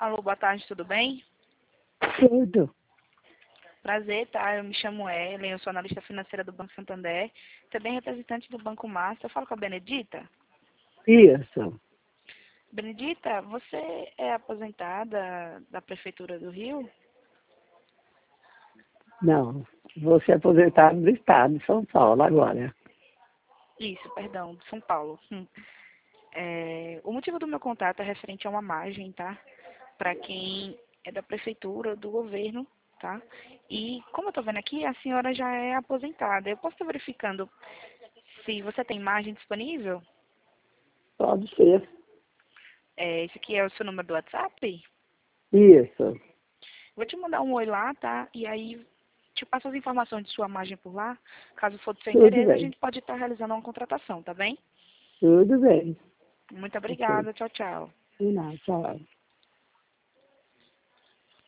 Alô, boa tarde, tudo bem? Tudo. Prazer, tá? Eu me chamo Ellen, eu sou analista financeira do Banco Santander, também representante do Banco Master. Eu falo com a Benedita. Isso. Benedita, você é aposentada da Prefeitura do Rio? Não. Vou ser aposentado do Estado de São Paulo agora. Isso, perdão, de São Paulo. O motivo do meu contato é referente a uma margem, tá? Para quem é da Prefeitura, do governo, tá? E como eu estou vendo aqui, a senhora já é aposentada. Eu posso estar verificando se você tem margem disponível? Pode ser. Esse aqui é o seu número do WhatsApp? Isso. Vou te mandar um oi lá, tá? E aí te passo as informações de sua margem por lá. Caso for do seu Tudo interesse, a bem. gente pode estar realizando uma contratação, tá bem? Tudo bem. Muito Ok. obrigada. Tchau, tchau. Não, tchau.